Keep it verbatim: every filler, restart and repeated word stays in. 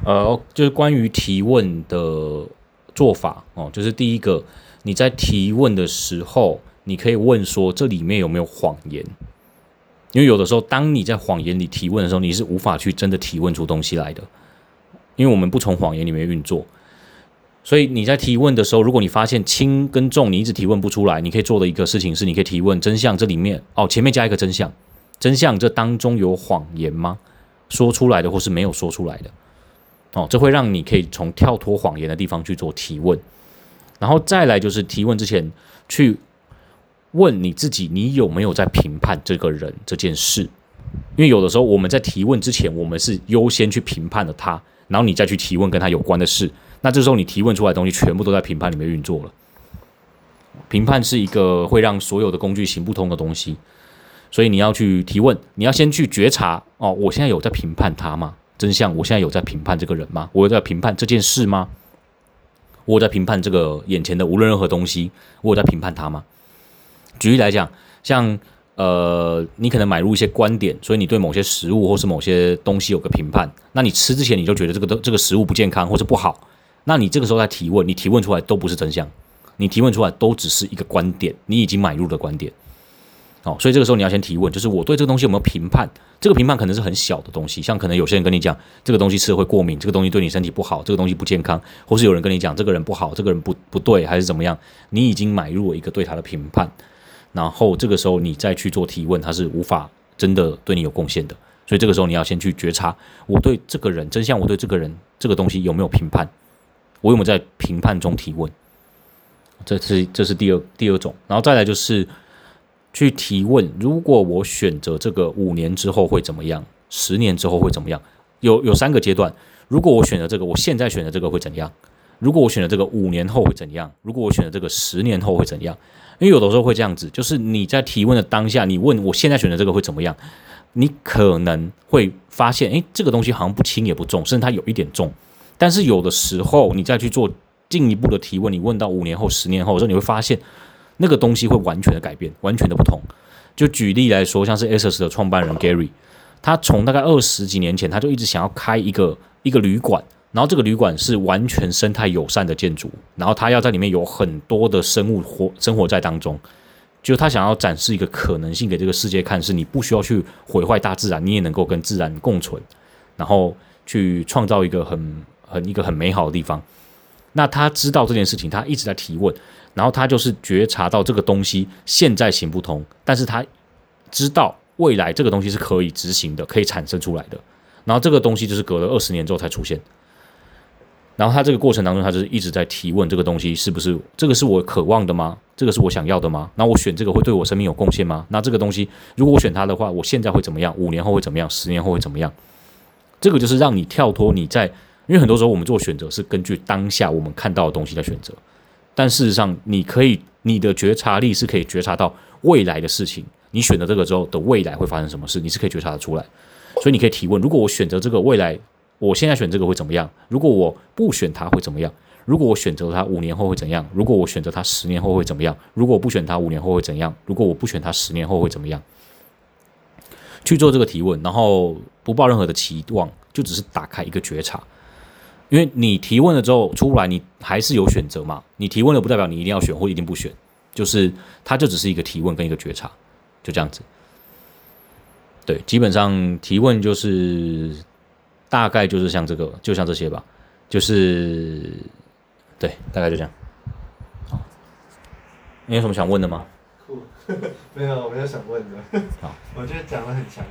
呃，就是关于提问的做法哦，就是第一个，你在提问的时候，你可以问说这里面有没有谎言，因为有的时候，当你在谎言里提问的时候，你是无法去真的提问出东西来的，因为我们不从谎言里面运作。所以你在提问的时候，如果你发现轻跟重你一直提问不出来，你可以做的一个事情是，你可以提问真相这里面哦，前面加一个真相，真相这当中有谎言吗？说出来的或是没有说出来的哦，这会让你可以从跳脱谎言的地方去做提问，然后再来就是提问之前去问你自己，你有没有在评判这个人这件事？因为有的时候我们在提问之前，我们是优先去评判了他，然后你再去提问跟他有关的事。那这时候你提问出来的东西全部都在评判里面运作了。评判是一个会让所有的工具行不通的东西，所以你要去提问，你要先去觉察哦，我现在有在评判他吗？真相，我现在有在评判这个人吗？我有在评判这件事吗？我有在评判这个眼前的无论任何东西，我有在评判他吗？举例来讲，像呃，你可能买入一些观点，所以你对某些食物或是某些东西有个评判，那你吃之前你就觉得这个这个食物不健康或是不好，那你这个时候在提问，你提问出来都不是真相，你提问出来都只是一个观点，你已经买入的观点。哦，所以这个时候你要先提问，就是我对这个东西有没有评判？这个评判可能是很小的东西，像可能有些人跟你讲这个东西吃了会过敏，这个东西对你身体不好，这个东西不健康，或是有人跟你讲这个人不好，这个人不不对，还是怎么样？你已经买入了一个对他的评判，然后这个时候你再去做提问，他是无法真的对你有贡献的。所以这个时候你要先去觉察，我对这个人真相，我对这个人这个东西有没有评判？我有没有在评判中提问？这是这是第二第二种，然后再来就是去提问，如果我选择这个五年之后会怎么样？十年之后会怎么样？有有三个阶段。如果我选择这个，我现在选择这个会怎样？如果我选择这个五年后会怎样？如果我选择这个十年后会怎样？因为有的时候会这样子，就是你在提问的当下，你问我现在选择这个会怎么样？你可能会发现，哎，这个东西好像不轻也不重，甚至它有一点重。但是有的时候你再去做进一步的提问，你问到五年后、十年后的时候，你会发现那个东西会完全的改变，完全的不同。就举例来说，像是 Asus 的创办人 Gary， 他从大概二十几年前，他就一直想要开一个一个旅馆，然后这个旅馆是完全生态友善的建筑，然后他要在里面有很多的生物活生活在当中，就他想要展示一个可能性给这个世界看，是你不需要去毁坏大自然，你也能够跟自然共存，然后去创造一个很很一个很美好的地方。那他知道这件事情，他一直在提问，然后他就是觉察到这个东西现在行不通，但是他知道未来这个东西是可以执行的，可以产生出来的。然后这个东西就是隔了二十年之后才出现。然后他这个过程当中，他就是一直在提问这个东西是不是这个是我渴望的吗？这个是我想要的吗？那我选这个会对我生命有贡献吗？那这个东西如果我选它的话，我现在会怎么样？五年后会怎么样？十年后会怎么样？这个就是让你跳脱你在，因为很多时候我们做选择是根据当下我们看到的东西在选择，但事实上你可以你的觉察力是可以觉察到未来的事情，你选择这个之后的未来会发生什么事，你是可以觉察得出来。所以你可以提问，如果我选择这个未来，我现在选这个会怎么样？如果我不选它会怎么样？如果我选择它五年后会怎样？如果我选择它十年后会怎么样？如果我不选它五年后会怎样？如果我不选它十年后会怎么样？去做这个提问，然后不抱任何的期望，就只是打开一个觉察。因为你提问了之后出来，你还是有选择嘛？你提问了不代表你一定要选或一定不选，就是它就只是一个提问跟一个觉察，就这样子。对，基本上提问就是大概就是像这个，就像这些吧，就是对，大概就这样。好，你有什么想问的吗？ 酷，没有，我没有想问的。 好， 我觉得讲得很详